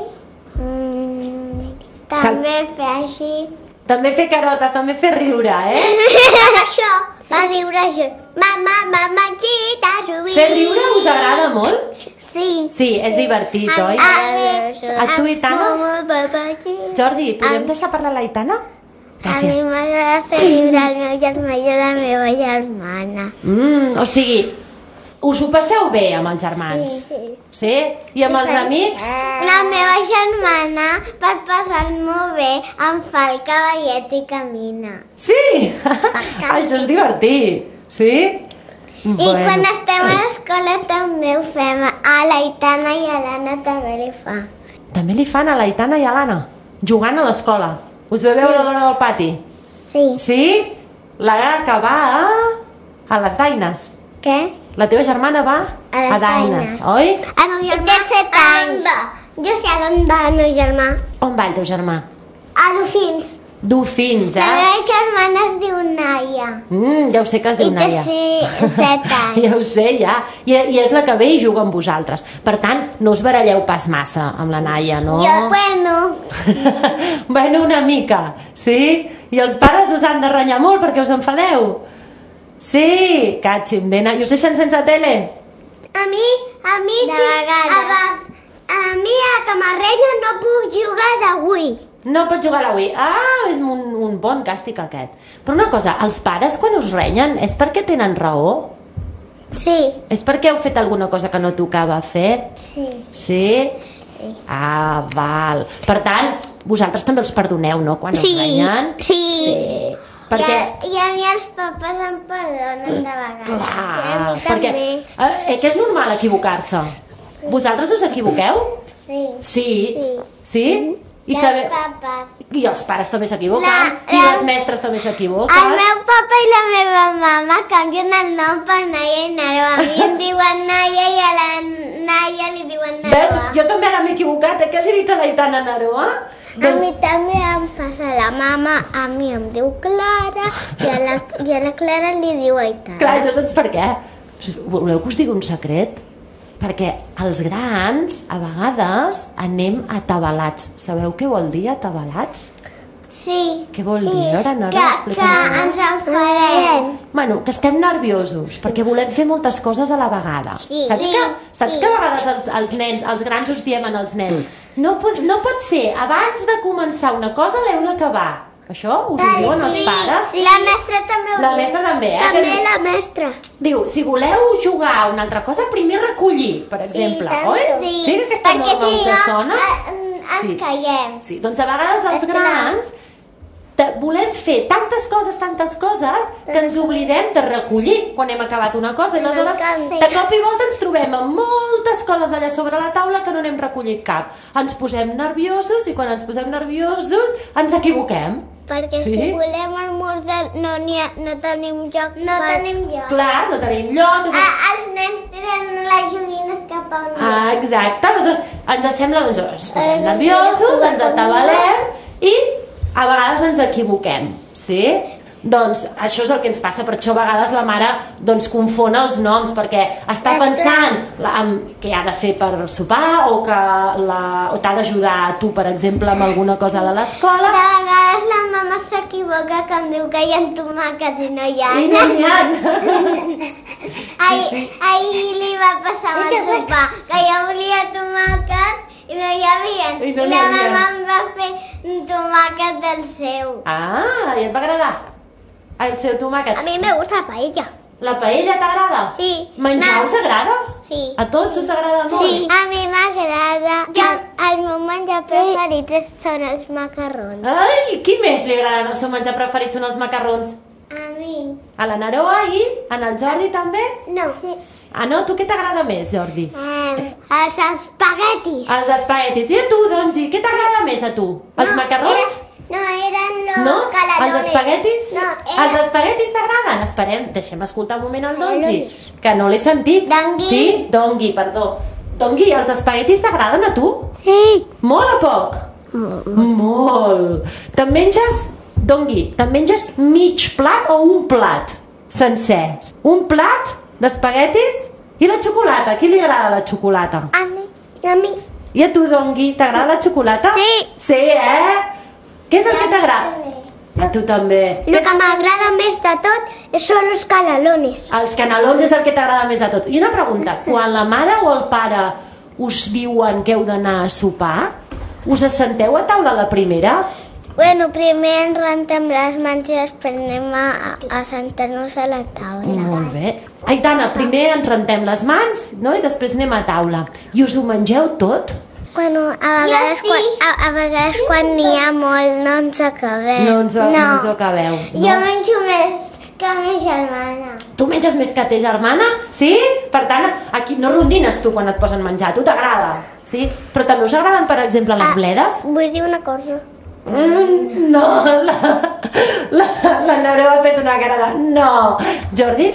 També fer així. També fer carotes, també fer riure, Això, fa riure això. Mamachita, subir. Fer riure us agrada molt? Sí. Sí, és divertit, oi? A tu, Aitana? Jordi, podem deixar parlar l'Aitana? A mi m'agrada fer riure el meu germà i la meva germana. O sigui, us ho passeu bé amb els germans? Sí? I amb els amics? La meva germana, per passar-m'ho bé, em fa el cavallet i camina. Sí! Això és divertit, sí? I quan estem a l'escola també ho fem. A l'Aitana i a l'Anna també li fa. També li fan a l'Aitana i a l'Anna, jugant a l'escola. Us veu veure a l'hora del pati? Sí. Sí? La que va a les Daines. Què? La teva germana va A les Daines, Daines. oi? El meu germà té 7 anys. Jo sé on va el meu germà. On va el teu germà? A Dofins. Dofins, La meva germana es diu Naia. Ja ho sé que es diu Naia. I té 7 anys. Ja ho sé, ja. I és la que ve i juga amb vosaltres. Per tant, no us baralleu pas massa amb la Naia, no? Bueno. Bueno, una mica, sí? I els pares us han de renyar molt perquè us enfadeu? Sí, catximbena. I us deixen sense tele? A mi De sí. vegades. A mi a Camarrenya no puc jugar d'avui. No pots jugar avui. És un bon càstig aquest. Però una cosa, els pares quan us renyen és perquè tenen raó? Sí. És perquè heu fet alguna cosa que no tocava fer? Sí. Sí? Val. Per tant, vosaltres també els perdoneu, no? Quan us renyen? Sí. Perquè... I a mi els papes em perdonen de vegades. Clar, I a mi perquè també. que és normal equivocar-se. Vosaltres us equivoqueu? Sí. Sí. Sí? I els papes. I els pares també s'equivoquen. I les mestres també El s'equivoquen. meu papa i la meva mama canvien el nom per Naia i Naroa. A mi em diuen Naia i a la Naia li diuen Ves? Naroa. Jo també ara m'he equivocat. Què li he dit a l'Aitana Naroa? A mi també em passa la mama, a mi em diu Clara i a la Clara li diu Aitana. Clar, això saps per què? Voleu que us digui un secret? Perquè els grans, a vegades, anem atabalats. Sabeu què vol dir atabalats? Sí. Què vol dir? Ara, Nora, Que explica'ns-ho. ens enfadem. Bueno, que estem nerviosos, perquè volem fer moltes coses a la vegada. Sí. Saps que a vegades els nens, els grans us diem als nens no pot ser, abans de començar una cosa l'heu d'acabar. Això us ho diuen els pares? Sí. La mestra també ho La diu. mestra també, També la mestra. Diu, si voleu jugar a una altra cosa, primer recollir, per exemple, tant, oi? sí. que aquesta Perquè norma si us no, sona? ens caiem. Sí, doncs a vegades els És que grans volem fer tantes coses que ens oblidem de recollir quan hem acabat una cosa i aleshores de cop i volta ens trobem amb moltes coses allà sobre la taula que no n'hem recollit cap. Ens posem nerviosos i quan ens posem nerviosos ens equivoquem. Perquè Sí? si volem almorzar no tenim lloc. No tenim lloc. Clar, no tenim lloc. Els nens tiren les joguines cap a un lloc. Exacte, aleshores ens sembla, doncs ens posem nerviosos, ens atabalem i a vegades ens equivoquem, sí? Doncs això és el que ens passa, per això a vegades la mare doncs, confon els noms, perquè està pensant què ha de fer per sopar o t'ha d'ajudar a tu, per exemple, amb alguna cosa de l'escola. De vegades la mama s'equivoca que em diu que hi ha tomàquets i no hi ha. I no n'hi ha. Ahir li va passar amb el sopar, que jo volia tomàquets i no hi havia. I no I n'hi la havia. mama em va fer un tomàquet del seu. I et va agradar? El seu tomàquet. A mi me gusta la paella. La paella t'agrada? Sí. Menjar us agrada? Sí. A tots us agrada molt? Sí, a mi m'agrada. El meu menjar preferit són els macarrons. Ai, qui més li agrada el seu menjar preferit són els macarrons? A mi. A la Naroa i en el Jordi també? No. Sí. No? Tu què t'agrada més, Jordi? Els espaguetis. Els espaguetis. I a tu, doncs, i què t'agrada més a tu? Els macarrons? Eren los No? caladones. Els espaguetis? No, Els espaguetis t'agraden? Deixem escoltar un moment el Dongi, que no l'he sentit. Dongui. Sí? Dongui, perdó. Dongui, els espaguetis t'agraden a tu? Sí. Molt o poc? Molt. Te'n menges, Dongui, te'n menges mig plat o un plat sencer? Un plat d'espaguetis i la xocolata. A qui li agrada la xocolata? A mi. I a tu, Dongui, t'agrada la xocolata? Sí. Sí, Què és el que t'agrada? A tu també. El que m'agrada més de tot són els canalones. Els canelons és el que t'agrada més de tot. I una pregunta, quan la mare o el pare us diuen que heu d'anar a sopar, us assenteu a taula la primera? Bueno, primer ens rentem les mans i després anem a sentar-nos a la taula. Molt bé. Aitana, primer ens rentem les mans, no? I després anem a taula. I us ho mengeu tot? Bueno, a vegades quan n'hi ha molt no ens acabem. No us ho acabeu. Jo menjo més que ma germana. Tu menges més que ta germana? Sí? Per tant, aquí no rondines tu quan et posen menjar. A tu t'agrada? Sí? Però també us agraden, per exemple, les bledes? Vull dir una cosa. No, la Nerea ha fet una cara de... No. Jordi?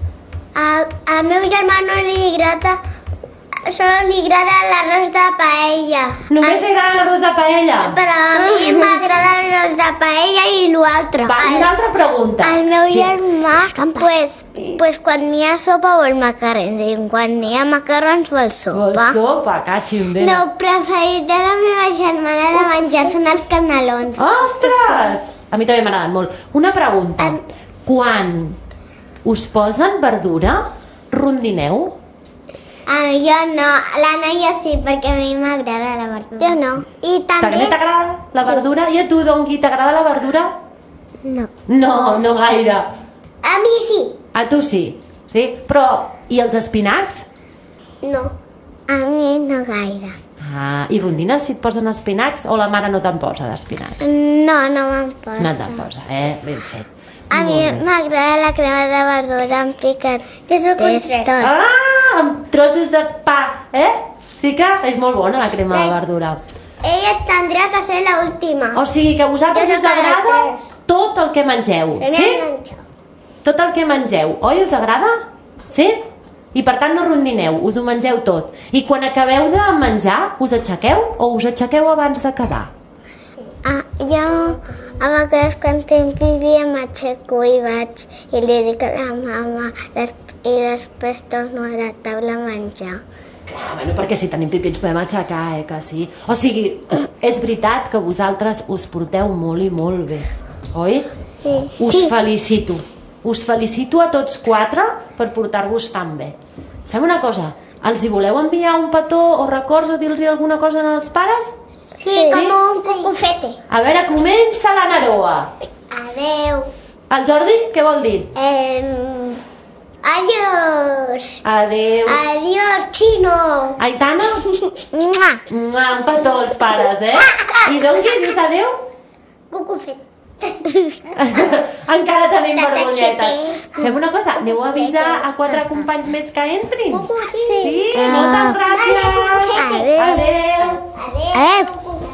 Al meu germà no li agrada... Solo li agrada l'arròs de paella. Només li agrada l'arròs de paella? Però a mi m'agrada l'arròs de paella i l'altre. Va, una altra pregunta. El meu germà, pues quan n'hi ha sopa vol macarrons i quan n'hi ha macarrons vol sopa. Vol sopa, catxindera. El preferit de la meva germana de menjar són els canelons. Ostres! A mi també m'agraden molt. Una pregunta. Quan us posen verdura, rondineu? Jo no, la noia sí, perquè a mi m'agrada la verdura. Jo no. I També t'agrada la verdura? I a tu, Dongui, t'agrada la verdura? No. No gaire. A mi sí. A tu sí, sí? Però, i els espinacs? No. A mi no gaire. I rondines si et posen espinacs o la mare no te'n posa d'espinacs? No me'n posa. No te'n posa, ben fet. A mi m'agrada la crema de verdura amb picadetes tots. Amb trossos de pa, Sí que és molt bona la crema de verdura. Ella tindrà que ser l'última. O sigui que a vosaltres us agrada tot el que mengeu, sí? Tot el que mengeu, oi? Us agrada? Sí? I per tant no rondineu, us ho mengeu tot. I quan acabeu de menjar, us aixequeu o us aixequeu abans d'acabar? Jo a vegades quan tinc pipí m'aixeco i vaig i li dic a la mama i després torno a la taula a menjar. Bueno, perquè si tenim pipí ens podem aixecar, que sí? O sigui, és veritat que vosaltres us porteu molt i molt bé, oi? Sí. Us felicito. Us felicito a tots 4 per portar-vos tan bé. Fem una cosa, els hi voleu enviar un petó o records o dir-los alguna cosa als pares? Sí, com un cucufete. A veure, comença la Naroa. Adeu. El Jordi, què vol dir? Adiós. Adeu. Adiós, Chino. Aitana? Un petó als pares, I Dongui, dius adeu? Cucufete. Encara tenim vergonyetes. Fem una cosa, aneu a avisar a 4 companys més que entrin. Sí, moltes gràcies. Adeu.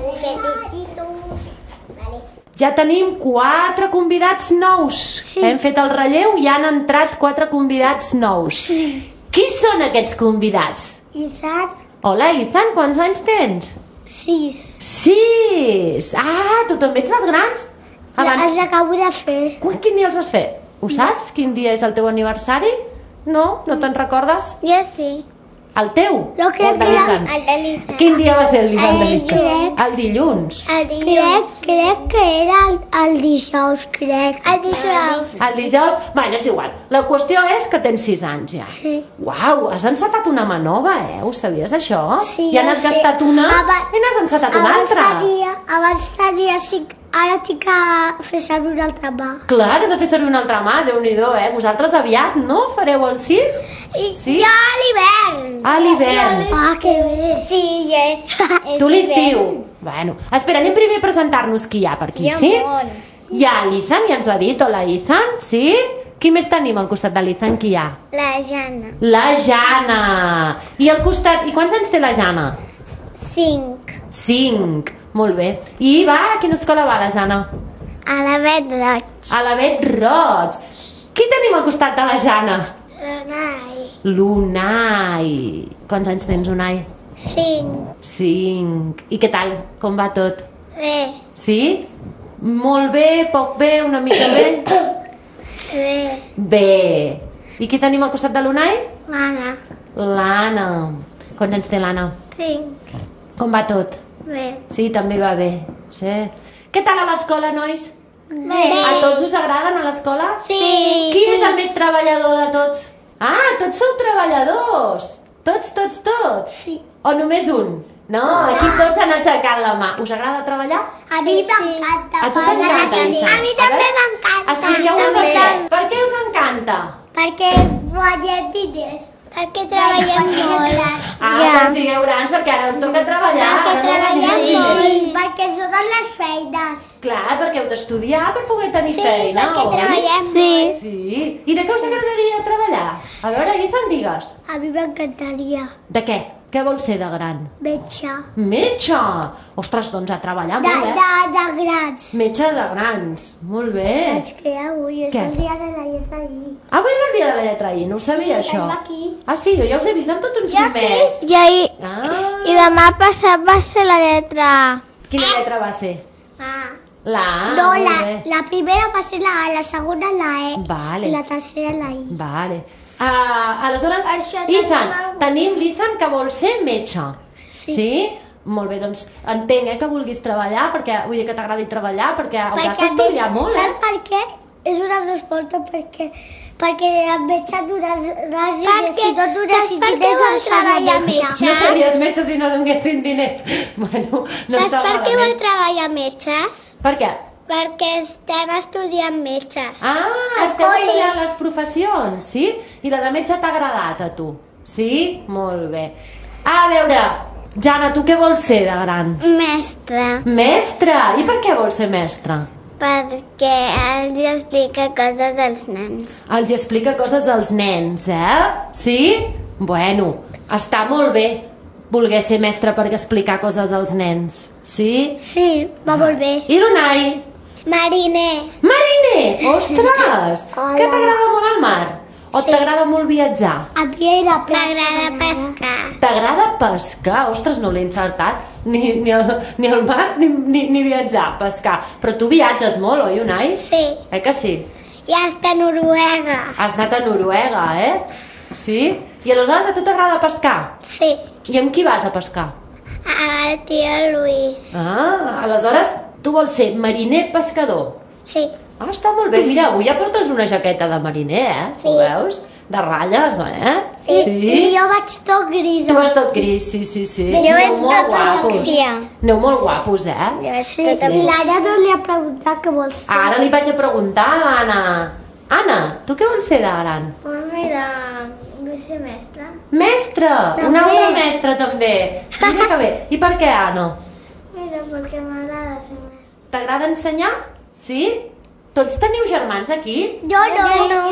Ja tenim 4 convidats nous. Hem fet el relleu i han entrat 4 convidats nous. Qui són aquests convidats? Ethan. Hola, Ethan, quants anys tens? 6. 6! Tu també ets dels grans? Els acabo de fer. Quin dia els vas fer? Ho saps? Quin dia és el teu aniversari? No? No te'n recordes? Jo sí. El teu? Jo crec que era el de l'Ethan. Quin dia va ser el d'Ethan de l'Ethan? El dilluns. Crec que era el dijous, crec. El dijous. El dijous? Bueno, és igual. La qüestió és que tens 6 anys ja. Sí. Uau, has encetat una mà nova, Ho sabies, això? Sí, ja n'has gastat una i n'has encetat una altra. Abans tenia 5, ara tinc que fer servir una altra mà. Clar, has de fer servir una altra mà, Déu-n'hi-do, Vosaltres aviat, no? Fareu el 6? Sí? Jo a l'hivern. A l'hivern. Que bé. Sí, Tu l'estiu. Bueno, espera, anem primer a presentar-nos qui hi ha per aquí, sí? Hi ha l'Ethan, ja ens ho ha dit. Hola, Ethan, sí? Qui més tenim al costat de l'Ethan? Qui hi ha? La Jana. La Jana. I al costat... I quants anys té la Jana? 5. 5. Molt bé. I va, a quina escola va la Jana? A la Bet Roig. A la Bet Roig. Qui tenim al costat de la Jana? L'Unai. Quants anys tens, Unai? 5. 5. I què tal? Com va tot? Bé. Sí? Molt bé, poc bé, una mica bé? Bé. Bé. I qui tenim al costat de l'Unai? L'Anna. L'Anna. Quants anys té l'Anna? 5. Com va tot? Bé. Sí, també va bé. Sí. Què tal a l'escola, nois? Bé. A tots us agraden a l'escola? Sí. Qui és el més treballador de tots? Ah, tots sou treballadors. Tots. Sí. O només un? No, aquí tots han aixecat la mà. Us agrada treballar? A mi m'encanta. A tu t'encanta, Isa? A mi també m'encanta. Expliqueu-me per què. Per què us encanta? Perquè guanyem diners. Perquè treballem molt. Ah, quan sigueu grans, perquè ara us toca treballar. Perquè ara no treballem teniu diners. Sí, perquè són les feines. Clar, perquè heu d'estudiar per poder tenir Sí, feina, perquè oi? treballem Sí. molt. Sí. I de què us agradaria treballar? A veure, Ethan, digues. A mi m'encantaria. De què? Què vols ser de gran? Metge. Metge! Ostres, doncs a treballar molt, De grans. Metge de grans. Molt bé. Saps què? Avui és Què? el dia de la lletra I. Avui és el dia de la lletra I, no ho sabia, això. tenim aquí. Ah, sí, jo ja us he vist amb tots uns Ja aquí. numers. I ahir, Ah, i demà passat va ser la lletra A. quina lletra va ser? Ah. La A, No, molt bé. la primera va ser la A, la segona la E. Vale. I la tercera la I. Vale. Aleshores, Això Ethan, tenim tenim l'Ethan que vol ser metge. Sí? Molt bé, doncs entenc que vulguis treballar, perquè vull dir que t'agradi treballar, perquè hauràs d'estudiar molt, Saps per què? És una resposta perquè el metge donaràs diners. Si no donessin per què diners, vol no seria treballar metge. No series metge si no donessin diners. Bueno, no Saps està per què vol malament. treballar metges? Per què? Perquè estem estudiant metges. Ah, esteu estudiant les professions, sí? I la de metge t'ha agradat a tu? Sí? Molt bé. A veure, Jana, tu què vols ser de gran? Mestre. Mestre! I per què vols ser mestre? Perquè els explica coses als nens. Els explica coses als nens, Sí? Bueno, està molt bé voler ser mestre per explicar coses als nens, sí? Sí, va molt bé. I l'Unai? Mariner. Mariner! Ostres! Hola. Que t'agrada molt el mar? O t'agrada molt viatjar? A mi era platja. M'agrada pescar. T'agrada pescar? Ostres, no l'he encertat. Ni el mar ni viatjar, pescar. Però tu viatges molt, oi, Unai? Sí. Que sí? I hasta Noruega. Has anat a Noruega, Sí? I aleshores a tu t'agrada pescar? Sí. I amb qui vas a pescar? El tio Luis. Ah, aleshores tu vols ser mariner pescador. Sí. Ah, està molt bé. Mira, avui ja portes una jaqueta de mariner, Sí. Ho veus? De ratlles, I jo vaig tot grisa. Tu vas tot gris, sí. Jo Aneu vaig molt tot guapos. fúcsia. Aneu molt guapos, Sí, i l'Anna no li ha preguntat què vols fer. Ara li vaig a preguntar a l'Anna. Anna, tu què vols ser de gran? Vull ser mestre. Mestre! Una altra mestra, també. Mira que bé. I per què, Anna? Mira, perquè m'agrada ser mestre. T'agrada ensenyar? Sí? Tots teniu germans aquí? Jo no.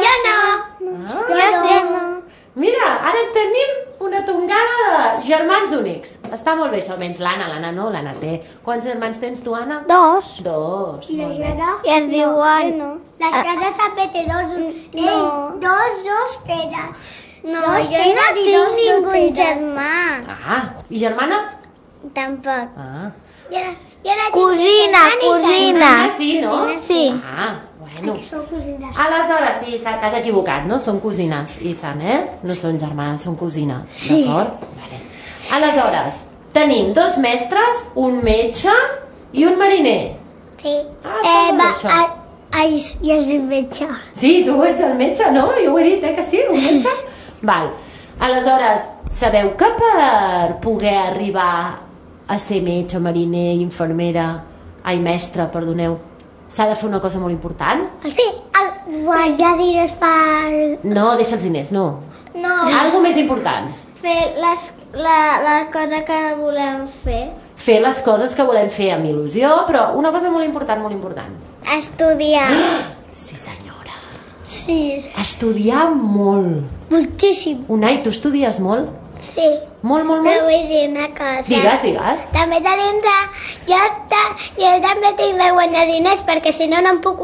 Ah. Mira, ara tenim una tongada de germans únics. Està molt bé, això, menys l'Anna no, l'Anna té. Quants germans tens tu, Anna? 2. 2. I la Molt bé. Jana? I es diuen... La Jana també té dos. No. Dos tenen. No, Dos jo tenen no i tinc dos no ningú tenen. germà. Ah, i germana? Tampoc. Ah. Cosina. Cosina, sí, no? Sí. Ah, bueno. Són cosines. Aleshores, sí, t'has equivocat, no? Són cosines, Ethan, No són germanes, són cosines, d'acord? Vale. Aleshores, tenim 2 mestres, un metge i un mariner. Sí. Ah, està molt bé, això. Ai, ja és el metge. Sí, tu ets el metge, no? Jo ho he dit, que sí, un metge? Val. Aleshores, sabeu que per poder arribar a ser metge, mariner, infermera, mestre, perdoneu, s'ha de fer una cosa molt important? Sí, guanyar diners per... No, deixa els diners, no. No. Algo més important. Fer la cosa que volem fer. Fer les coses que volem fer amb il·lusió, però una cosa molt important, molt important. Estudiar. Sí, senyora. Sí, Estudiar molt. moltíssim. Unai, tu estudies molt? Sí. Molt, molt, Però molt? vull dir una cosa. Digues. També tenim de... Jo també tinc de guanyar diners perquè si no, no em puc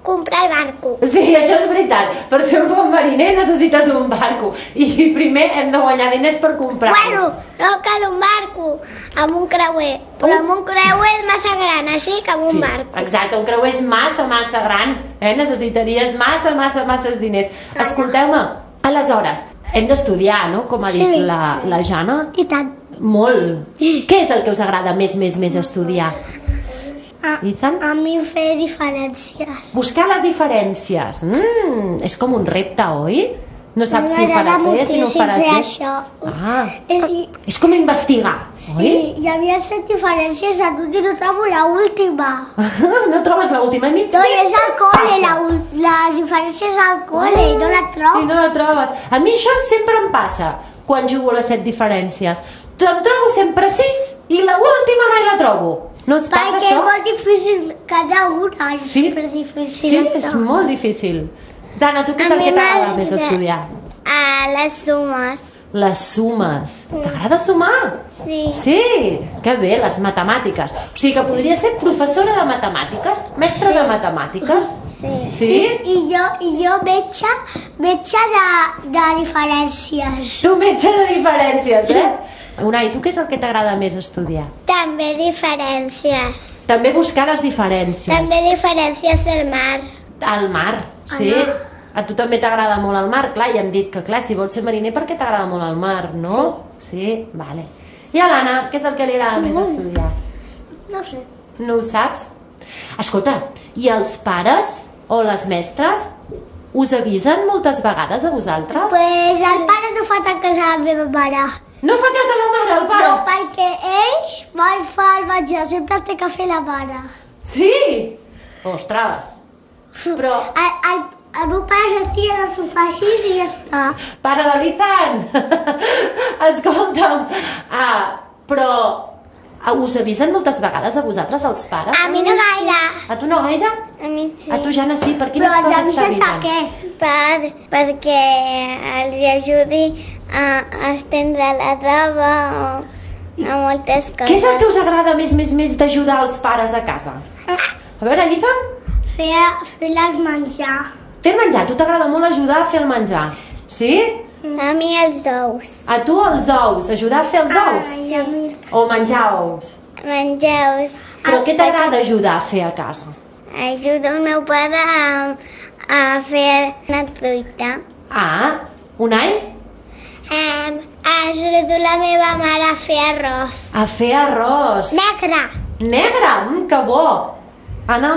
comprar el barco. Sí, això és veritat. Per fer un bon mariner necessites un barco. I primer hem de guanyar diners per comprar-lo. Bueno, no cal un barco, amb un creuer. Però amb un creuer és massa gran, així que amb un barco. Exacte, un creuer és massa gran. Necessitaries masses diners. Escolteu-me, aleshores, hem d'estudiar, no? Com ha dit la Jana. I tant. Molt. Què és el que us agrada més estudiar? Ethan? A mi fer diferències. Buscar les diferències. És com un repte, oi? No saps si ho faràs bé, si no ho faràs bé. Això. És com investigar, oi? Sí, hi havia 7 diferències en un i no trobo l'última. No trobes l'última? No, és al col·le, les diferències al col·le i no la trobo. I no la trobes. A mi això sempre em passa quan jugo a les 7 diferències. Em trobo sempre 6 i l'última mai la trobo. No es passa perquè això? és molt difícil cada una, és superdifícil. Sí, és molt difícil. Zana, tu què és el que t'agrada més estudiar? Les sumes. Les sumes. T'agrada sumar? Sí. Sí, que bé, les matemàtiques. O sigui que podria ser professora de matemàtiques, mestra de matemàtiques. Sí? I jo metge de diferències. Tu metge de diferències, Unai, tu què és el que t'agrada més estudiar? També diferències. També buscar les diferències. També diferències del mar. Al mar, sí? A tu també t'agrada molt el mar? Clar, ja hem dit que, clar, si vols ser mariner, per què t'agrada molt el mar, no? Sí? Vale. I a l'Anna, què és el que li agrada més estudiar? No sé. No ho saps? Escolta, i els pares o les mestres us avisen moltes vegades a vosaltres? Pues el pare no fa tant cas a la meva mare. No fa cas a la mare, el pare? No, perquè ell mai fa el menjar, sempre té que fer la mare. Sí? Ostres! Però... El meu pare s'estira del sofà així i ja està. Pare de l'Ethan! Escolta'm, però us avisen moltes vegades a vosaltres, els pares? A mi no gaire. A tu no gaire? A mi sí. A tu, Jana, sí? Per quines Però els coses avisen de t'avisen? què? Perquè els ajudi a estendre la roba o a moltes coses. Què és el que us agrada més d'ajudar els pares a casa? A veure, Ethan? Fer-les menjar. Fer el menjar. A tu t'agrada molt ajudar a fer el menjar, sí? A mi els ous. A tu els ous, ajudar a fer els ous? Ai, a mi. O menjar ous? Menjar ous. Però què t'agrada ajudar a fer a casa? Ajudo el meu pare a fer una truita. Unai? Ajudo la meva mare a fer arròs. A fer arròs. Negre. Negre? Que bo. Anna?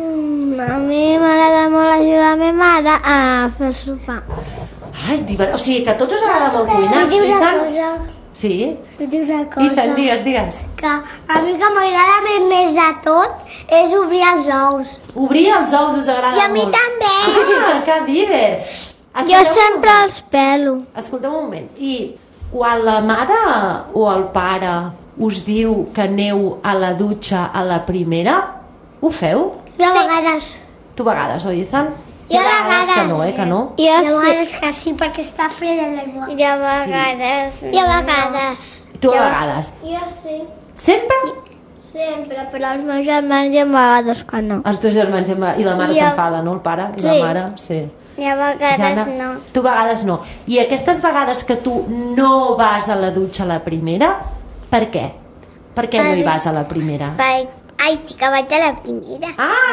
A mi m'agrada molt ajudar la meva mare a fer sopar. Ai, o sigui que a tots us agrada molt cuinar. Vull dir una cosa. Sí? Vull dir una cosa. Ethan, digues. Que a mi que m'agrada més de tot és obrir els ous. Obrir els ous us agrada molt? I a mi també. Que diver. Jo sempre els pelo. Escolta'm un moment. I quan la mare o el pare us diu que aneu a la dutxa a la primera, ho feu? Jo a vegades. Tu a vegades, oi, Ethan? Jo a vegades. Que no, que no? Jo a vegades que sí, perquè està freda l'aigua. Jo a vegades. Jo a vegades. Tu a vegades. Jo sí. Sempre? Sempre, però els meus germans hi ha vegades que no. Els teus germans i la mare s'enfada, no? El pare i la mare, sí. I a vegades Jana, no. Tu a vegades no. I aquestes vegades que tu no vas a la dutxa a la primera, per què? Per què no hi vas a la primera? Ai, sí que vaig a la primera.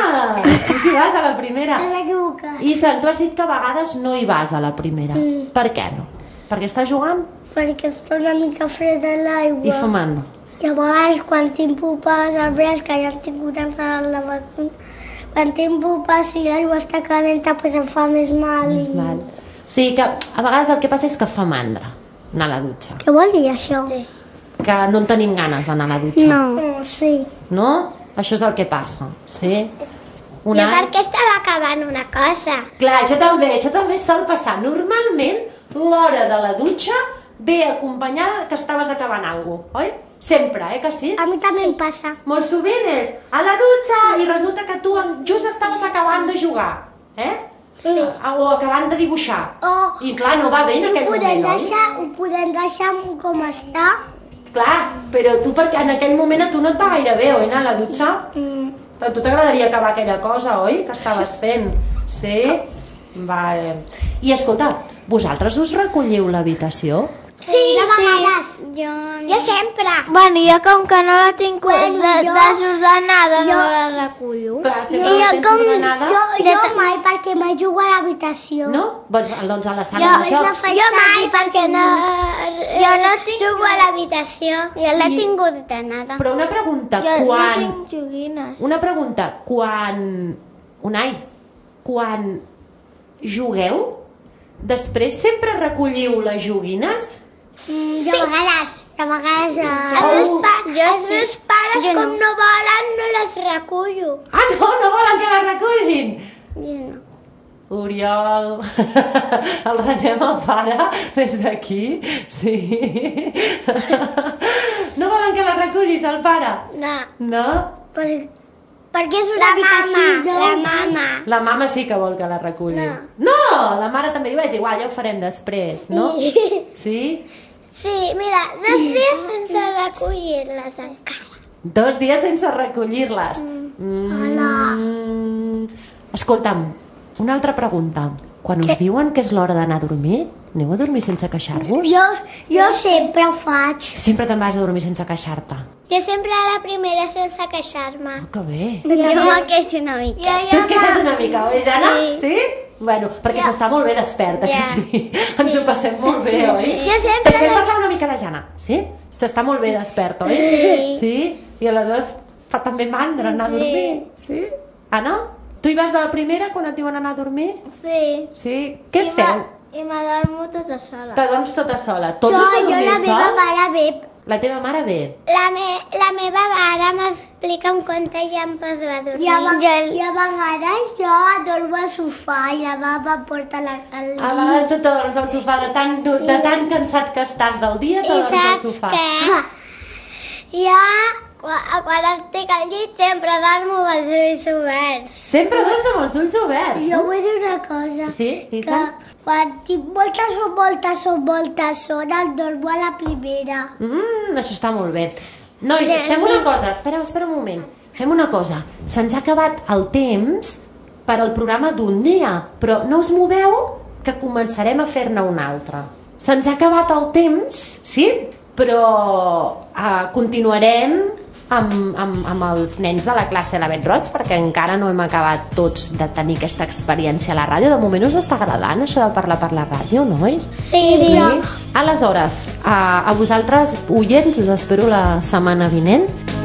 Tu sí vas a la primera. T'has equivocat. Ethan, tu has dit que a vegades no hi vas a la primera. Per què no? Perquè estàs jugant? Perquè està una mica freda l'aigua. I fumant. I a vegades quan tinc pupes al braç, que ja hem tingut a la vacuna, quan tinc pupes, si l'aigua està calenta, doncs em fa més mal. Mal. O sigui que a vegades el que passa és que fa mandra anar a la dutxa. Què vol dir això? Sí. Que no en tenim ganes d'anar a la dutxa. No, sí. No? Això és el que passa, sí? I perquè estava acabant una cosa. Clar, això també sol passar. Normalment, l'hora de la dutxa ve acompanyada que estaves acabant alguna cosa, oi? Sempre, que sí? A mi també em passa. Molt sovint és a la dutxa i resulta que tu just estaves acabant de jugar, Sí. O acabant de dibuixar. I clar, no va bé en aquell moment, oi? Ho podem deixar com està. Clar, però tu perquè en aquell moment a tu no et va gaire bé, oi, anar a la dutxa? A tu t'agradaria acabar aquella cosa, oi? Que estaves fent. Sí? Vale. I escolta, vosaltres us recolliu l'habitació? Sí, de vegades. Jo sempre. Bueno, jo com que no la tinc desordenada, no la recullo. Clar, si no I la jo tens com... ordenada... Jo mai, perquè me jugo a l'habitació. No? Doncs a la sala de jocs. Jo mai, perquè no... Jo no tinc... Jugo a l'habitació. Jo l'he tingut ordenada. Però una pregunta, Jo no quan... tinc joguines. Una pregunta, quan... Unai, quan jugueu, després sempre recolliu les joguines? De vegades. De vegades... Els meus pares, com no volen, no les recullo. Ah, no volen que les recullin? Jo no. Oriol, el renyem al pare des d'aquí? Sí. No volen que la recullis, el pare? No. No? Perquè és una mica així, no? La mama. La mama sí que vol que la reculli. No, la mare també diu, és igual, ja ho farem després, no? Sí? Sí, mira, 2 dies sense recollir-les encara. 2 dies sense recollir-les. Escolta'm, una altra pregunta. Quan us diuen que és l'hora d'anar a dormir, aneu a dormir sense queixar-vos? Jo sempre ho faig. Sempre te'n vas a dormir sense queixar-te. Jo sempre a la primera sense queixar-me. Oh, que bé. Jo me queixo una mica. Tu et queixes una mica, oi, Jana? Sí. Bueno, perquè s'està molt bé desperta, que sí? Ens ho passem molt bé, oi? Jo sempre... Deixem parlar una mica de Jana, sí? S'està molt bé desperta, oi? Sí. I aleshores fa també mandra anar a dormir, sí? Anna, tu hi vas de la primera quan et diuen anar a dormir? Sí. Sí? Què feu? I m'adormo tota sola. T'adorms tota sola. Tots us adormiu Jo la meva sols? mare ve. La teva mare ve? La meva mare m'explica un conte i em poso a dormir. I a vegades jo adormo al sofà i la mama porta la calma. A vegades tu t'adorms al sofà de tan cansat que estàs del dia, t'adorms al sofà. I saps què? Jo, quan estic al llit, sempre dormo amb els ulls oberts. Sempre dorms amb els ulls oberts. Jo vull dir una cosa. Sí? Que quan tinc molta son, el dormo a la primera. Això està molt bé. Nois, fem una cosa, espera un moment. Fem una cosa, se'ns ha acabat el temps per al programa d'un dia, però no us moveu que començarem a fer-ne un altre. Se'ns ha acabat el temps, sí? Però continuarem amb els nens de la classe La Bet Roig, perquè encara no hem acabat tots de tenir aquesta experiència a la ràdio. De moment us està agradant això de parlar per la ràdio, nois? Sí. Aleshores, a vosaltres, oients, us espero la setmana vinent.